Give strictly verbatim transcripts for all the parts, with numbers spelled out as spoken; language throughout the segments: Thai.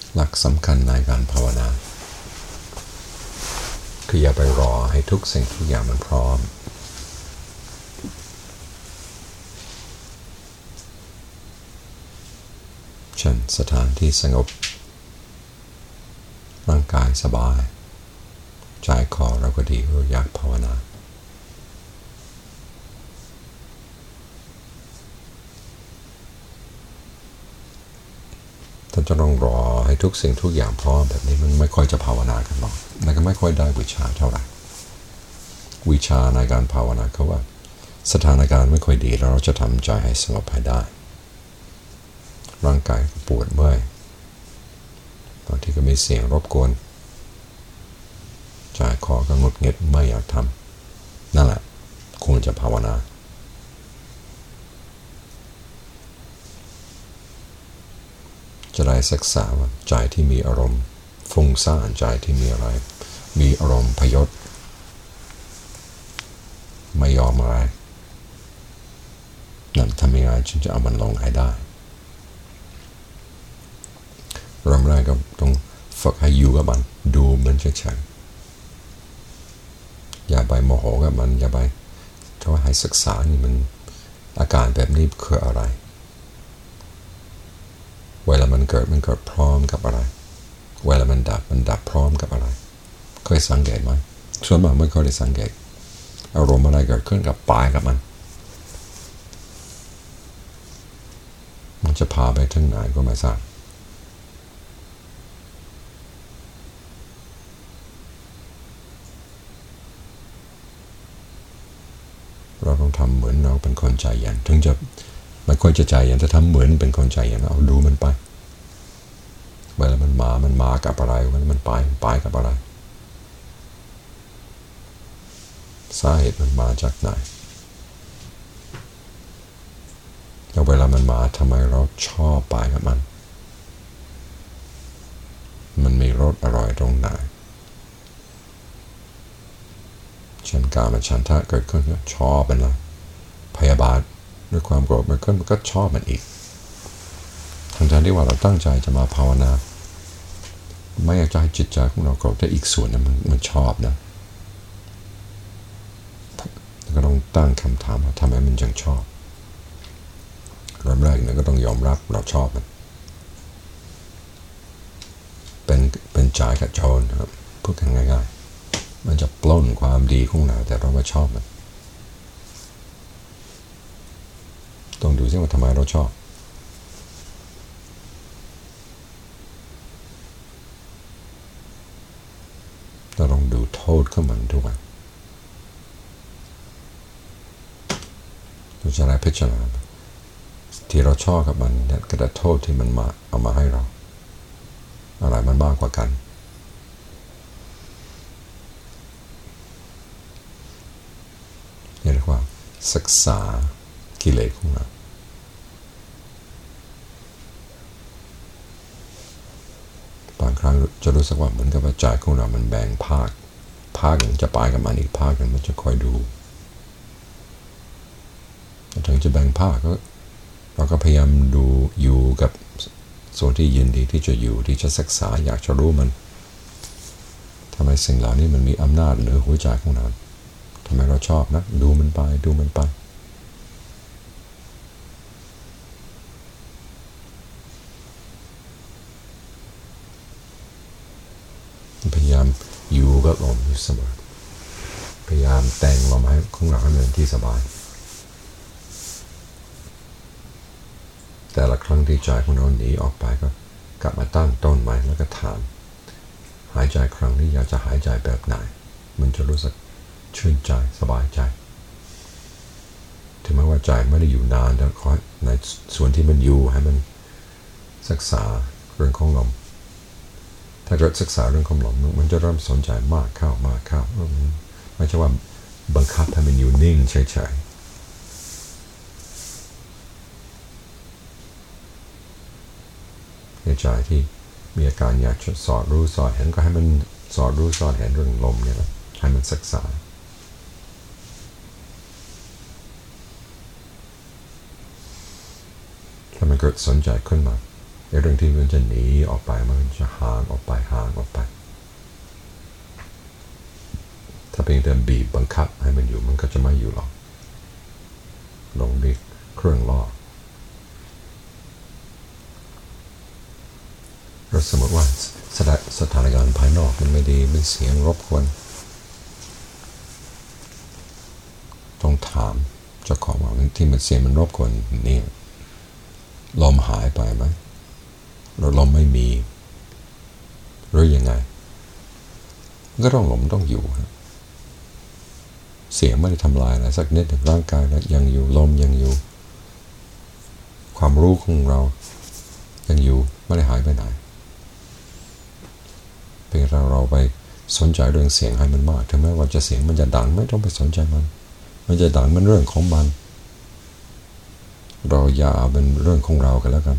หลักสำคัญในการภาวนาคืออย่าไปรอให้ทุกสิ่งทุกอย่างมันพร้อมเช่นสถานที่สงบร่างกายสบายใจคอเราก็ดีเราอยากภาวนาท่านจะต้องรอให้ทุกสิ่งทุกอย่างพร้อมแบบนี้มันไม่ค่อยจะภาวนากันหรอกและก็ไม่ค่อยได้วิชาเท่าไหร่วิชาในการภาวนาเขาว่าสถานการณ์ไม่ค่อยดีแล้วเราจะทำใจให้สงบให้ได้ร่างกายปวดเมื่อยบางทีก็มีเสียงรบกวนใจคอก็หงุดหงิดไม่อยากทำนั่นแหละควรจะภาวนาจะได้ศึกษาว่าใจที่มีอารมณ์ฟุ้งซ่านใจที่มีอะไรมีอารมณ์พยศไม่ยอมอะไรนั่นทำยังไงฉันจะเอามันลงให้ได้เริ่มแรกก็ต้องฝึกให้อยู่กับมันดูมันเฉยๆอย่าไปโมโหกับมันอย่าไปถ้าว่าให้ศึกษานี่มันอาการแบบนี้คืออะไรเวลามันเกิดมันเกิดพร้อมกับอะไรเวลามันดับมันดับพร้อมกับอะไรเคยสังเกตไหมส่วนมากไม่ค่อยได้สังเกตอารมณ์อะไรเกิดขึ้นกับปลายกับมันมันจะพาไปถึงไหนก็ไม่ทราบเราต้องทำเหมือนเราเป็นคนใจเย็นถึงจะไม่ค่อยจะใจเย็นจะทำเหมือนเป็นคนใจเย็นเอาดูมันไปเวลามันมามันมากับอะไรเวลามันไปมันไปกับอะไรสาเหตุมันมาจากไหนแล้วเวลามันมาทำไมเราชอบไปกับมันมันมีรสอร่อยตรงไหนเช่นกามฉันทะเกิดขึ้นก็ชอบมันเลยพยาบาทด้วยความโกรธมันขึ้นมันก็ชอบมันอีกทั้งๆที่ว่าเราตั้งใจจะมาภาวนาไม่อยากจะให้จิตใจของเราโกรธแต่อีกส่วนนึงมันมันชอบนะก็ต้องตั้งคำถามว่าทำไมมันจึงชอบเริ่มแรกเนี่ยก็ต้องยอมรับเราชอบมันเป็นเป็นใจกับโจรครับพูดกันง่ายๆมันจะปล้นความดีของเราแต่เราไม่ชอบมันต้องดูซิว่าทำไมเราชอบเราต้องดูโทษของมันทุกวันเราจะได้พิจารณาที่เราชอบกับมันเนี่ยก็จะโทษที่มันมาเอามาให้เราอะไรมันมากกว่ากันเรียกว่าศึกษากิเลสของเราบางครั้งจะรู้สึกว่าเหมือนกับว่าใจของเรามันแบ่งภาคภาคหนึ่งจะไปกับมันอีกภาคหนึ่งมันจะคอยดูถึงจะแบ่งภาคก็เราก็พยายามดูอยู่กับส่วนที่ยินดีที่จะอยู่ที่จะศึกษาอยากจะรู้มันทำไมสิ่งเหล่านี้มันมีอำนาจเหนือหัวใจของเราทำไมเราชอบนะดูมันไปดูมันไปพยายามอยู่กับลมอยู่เสมอพยายามแต่งลมให้ของเราให้เป็นที่สบายแต่ละครั้งที่ใจของเราหนีออกไปก็กลับมาตั้งต้นใหม่แล้วก็ถามหายใจครั้งนี้อยากจะหายใจแบบไหนมันจะรู้สึกชื่นใจสบายใจถึงแม้ว่าใจไม่ได้อยู่นานแต่ขอในส่วนที่มันอยู่ให้มันศึกษาเรื่องของลมถ้าเกิดศึกษาเรื่องของลมมันจะเริ่มสนใจมากเข้ามากเข้าไม่ใช่ว่าบังคับให้มันอยู่นิ่งเฉยๆในใจที่มีอาการอยากจะสอดรู้สอดเห็นก็ให้มันสอดรู้สอดเห็นเรื่องลมเนี่ยนะให้มันศึกษาถ้ามันเกิดสนใจขึ้นมาในเรื่องที่มันจะหนีออกไปมันจะห่างออกไปห่างออกไปถ้าเพียงแต่บีบบังคับให้มันอยู่มันก็จะไม่อยู่หรอกลงดิเครื่องล่อเราสมมติว่าสถานการณ์ภายนอกมันไม่ดีมีเสียงรบกวนต้องถามเจ้าของว่าที่มันเสียงมันรบกวนนี่ลมหายไปไหมเราลมไม่มีหรือยังไงก็ต้องลมต้องอยู่เสียงไม่ได้ทำลายอะไรสักนิดหนึ่งร่างกายยังอยู่ลมยังอยู่ความรู้ของเรายังอยู่ไม่ได้หายไปไหนเพียงแต่เราไปสนใจเรื่องเสียงให้มันมากถึงแม้ว่าจะเสียงมันจะดังไม่ต้องไปสนใจมันมันจะดังมันเรื่องของมันเราอย่าเอาเป็นเรื่องของเรากันแล้วกัน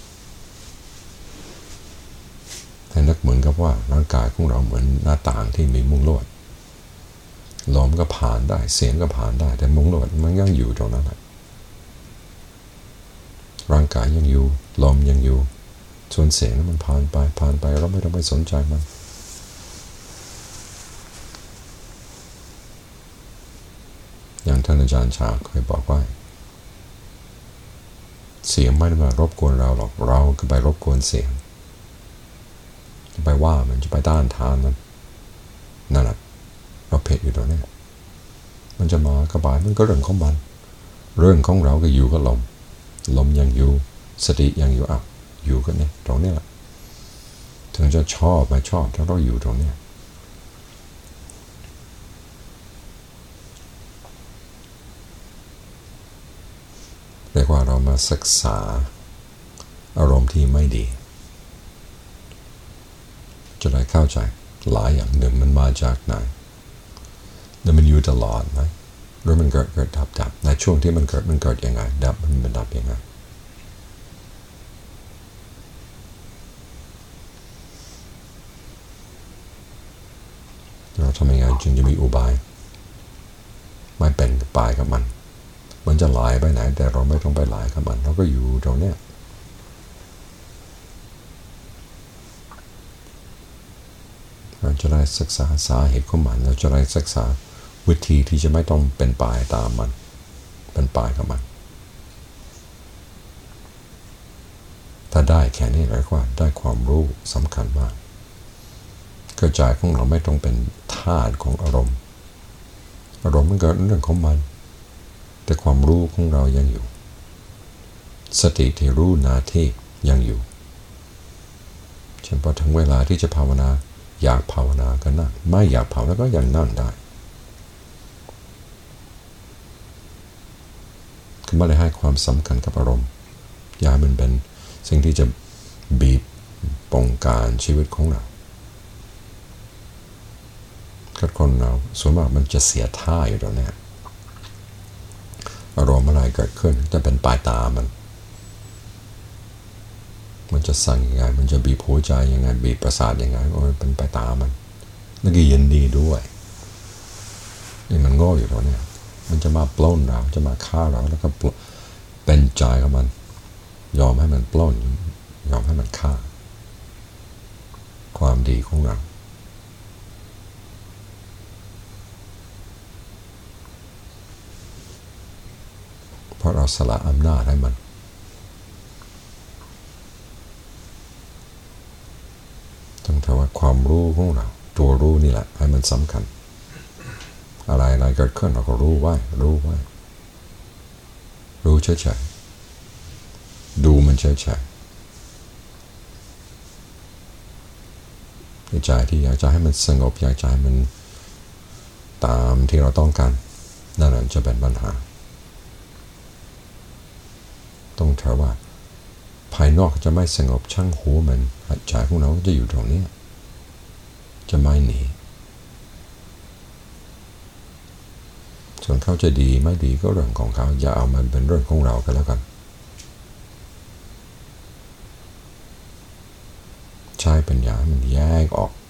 ให้นึกเหมือนกับว่าร่างกายของเราเหมือนหน้าต่างที่มีมุ้งลวดลมก็ผ่านได้เสียงก็ผ่านได้แต่มุ้งลวดมันยังอยู่ตรงนั้นแหละร่างกายยังอยู่ลมยังอยู่ส่วนเสียงนั้นมันผ่านไปผ่านไปเราไม่ต้องไปสนใจมันอย่างท่านอาจารย์ชาเคยบอกว่าเสียงไม่ได้มารบกวนเราหรอกเราก็ไปรบกวนเสียงจะไปว่ามันจะไปต้านทานมันนั่นแหละเราเพชรอยู่ตรงนี้มันจะมากระบายมันก็เรื่องของมันเรื่องของเราก็อยู่กับลมลมยังอยู่สติยังอยู่อ่ะอยู่กันเนี่ยตรงนี้แหละถึงจะชอบไม่ชอบถ้าเราอยู่ตรงนี้เรียกว่าเรามาศึกษาอารมณ์ที่ไม่ดีจะได้เข้าใจหลายอย่างหนึ่งมันมาจากไหนแล้วมันอยู่ตลอดไหมหรือมันเกิดเกิดดับดับในช่วงที่มันเกิดมันเกิดยังไงดับมันมันดับยังไงเราทำยังไงจึงจะมีอุบายไม่เป็นปลายกับมันมันจะไหลไปไหนแต่เราไม่ต้องไปไหลกับมันเราก็อยู่ตรงเนี้ยเราจะได้ศึกษาสาเหตุของมันเราจะได้ศึกษาวิธีที่จะไม่ต้องเป็นปลายตามมันเป็นปลายกับมันถ้าได้แค่นี้เรียกว่าได้ความรู้สำคัญมากกระจายของเราไม่ต้องเป็นธาตุของอารมณ์อารมณ์มันเกิดเรื่องของมันแต่ความรู้ของเรายังอยู่สติที่รู้หน้าที่ยังอยู่เช่นพอถึงเวลาที่จะภาวนาอยากภาวนาก็นั่งไม่อยากภาวนาก็ยังนั่งได้คือไม่ได้ให้ความสำคัญกับอารมณ์อย่ามันเป็นสิ่งที่จะบีบปงการชีวิตของเราคนเราส่วนมากมันจะเสียท่าอยู่ตรงนี้อารมณ์อะไรเกิดขึ้นจะเป็นปลายตามันมันจะสั่งยังไงมันจะบีบหัวใจยังไงบีบประสาทยังไงมันเป็นปลายตามันแล้วก็ยินดีด้วยนี่มันโง่อยู่ตรงนี้มันจะมาปล้นเราจะมาฆ่าเราแล้วก็เป็นใจกับมันยอมให้มันปล้นยอมให้มันฆ่าความดีของเราเพราะเราสละอำนาจให้มันต้องถือว่าความรู้ของเราตัวรู้นี่แหละให้มันสำคัญอะไรอะไรเกิดขึ้นเราก็รู้ไว้รู้ไว้รู้เฉยๆดูมันเฉยๆใจที่อยากจะให้มันสงบอยากจะให้มันตามที่เราต้องการนั่นแหละจะเป็นปัญหาต้องถือว่าภายนอกจะไม่สงบช่างหัวมันใจของเราจะอยู่ตรงนี้จะไม่หนีส่วนเขาจะดีไม่ดีก็เรื่องของเขาอย่าเอามันเป็นเรื่องของเรากันแล้วกันใช้ปัญญามันแยกออก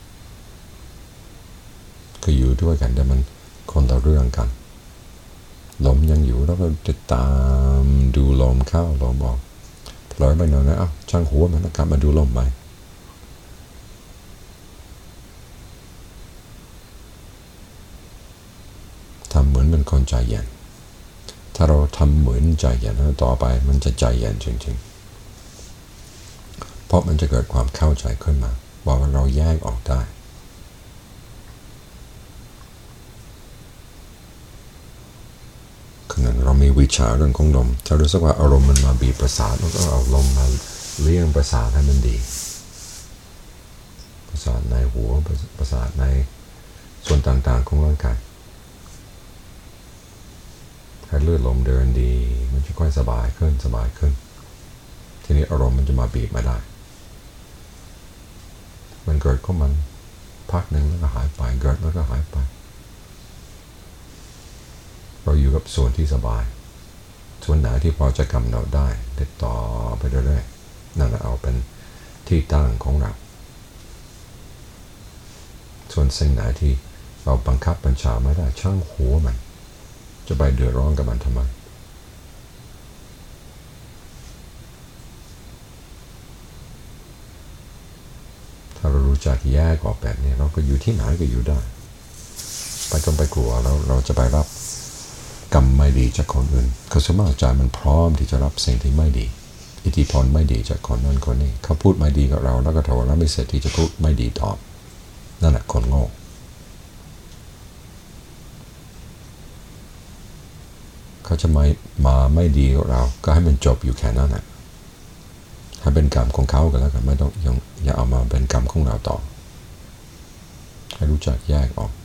คืออยู่ด้วยกันแต่มันคนละเรื่องกันลมยังอยู่แล้วก็ติดตามดูลมเข้าลมออกเผลอไปหน่อยนะอ้าวช่างหัวมันกลับมาดูลมไปทำเหมือนเป็นคนใจเย็นถ้าเราทำเหมือนใจเย็นแล้วต่อไปมันจะใจเย็นจริงๆเพราะมันจะเกิดความเข้าใจขึ้นมาว่าเราแยกออกได้ขณะเรามีวิชาเรื่องของลมถ้ารู้สึกว่าอารมณ์มันมาบีบประสาทแล้วก็เอาลมมาเลี้ยงประสาทให้มันดีประสาทในหัวประสาทในส่วนต่างๆของร่างกายให้เลือดลมเดินดีมันจะค่อยสบายขึ้นสบายขึ้นทีนี้อารมณ์มันจะมาบีบไม่ได้มันเกิดก็มันพักหนึ่งแล้วก็หายไปเกิดแล้วก็หายไปเราอยู่กับส่วนที่สบายส่วนไหนที่พอจะกำหนดได้ติดต่อไปเรื่อยๆนั่นเอาเป็นที่ตั้งของเราส่วนสิ่งไหนที่เราบังคับบัญชาไม่ได้ช่างหัวมันจะไปเดือดร้อนกับมันทำไมถ้าเรารู้จักแยกออกแบบนี้เราก็อยู่ที่ไหนก็อยู่ได้ไปต้องไปกลัวแล้วเราจะไปรับกรรมไม่ดีจากคนอื่นเขาสมมติใจมันพร้อมที่จะรับสิ่งที่ไม่ดีอิทธิพลไม่ดีจากคนนั้นคนนี้เขาพูดไม่ดีกับเราแล้วก็โทรแล้วไม่เสร็จที่จะพูดไม่ดีตอบนั่นแหละคนโง่เขาจะไม่มาไม่ดีกับเราก็ให้มันจบอยู่แค่นั้นแหละให้เป็นกรรมของเขากันแล้วกันไม่ต้องยังอย่าเอามาเป็นกรรมของเราต่อให้รู้จักแยกออก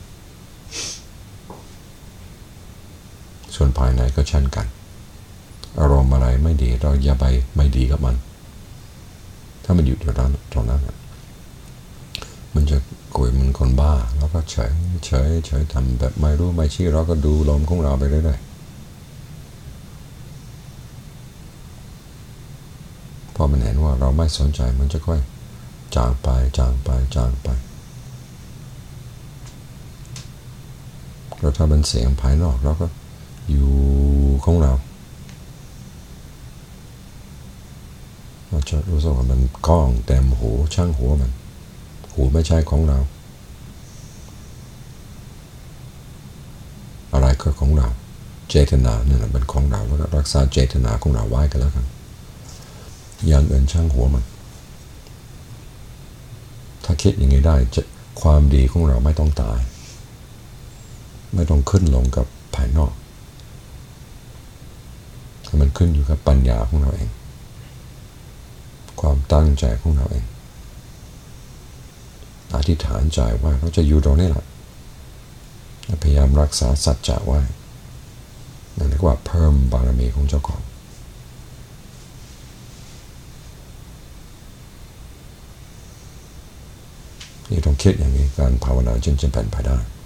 ส่วนภายในก็เช่นกันอารมณ์อะไรไม่ดีเราอย่าไปไม่ดีกับมันถ้ามันอยู่ตรงนั้นตรงนั้นมันจะกุยมันคนบ้าแล้วก็เฉยเฉยเฉยทำแบบไม่รู้ไม่ชี้เราก็ดูลมของเราไปเรื่อยๆพอมันเห็นว่าเราไม่สนใจมันจะค่อยจางไปจางไปจางไปเราถ้าเป็นเสียงภายนอกเราก็อยู่ของเราเราจะรู้สึกว่ามันก้องเต็มหูช่างหัวมันหูไม่ใช่ของเราอะไรก็ของเราเจตนาเนี่ยเป็นของเราแล้วก็รักษาเจตนาของเราไว้กันแล้วกันอย่างอื่นช่างหัวมันถ้าคิดอย่างนี้ได้จะความดีของเราไม่ต้องตายไม่ต้องขึ้นลงกับภายนอกมันขึ้นอยู่กับปัญญาของเราเองความตั้งใจของเราเองอธิษฐานใจว่าเราจะอยู่ตรงนี้แหละพยายามรักษาสัจจะไว้นั่นเรียกว่าเพิ่มบารมีของเจ้าของนี่ต้องคิดอย่างนี้การภาวนาจึงจะเป็นไปได้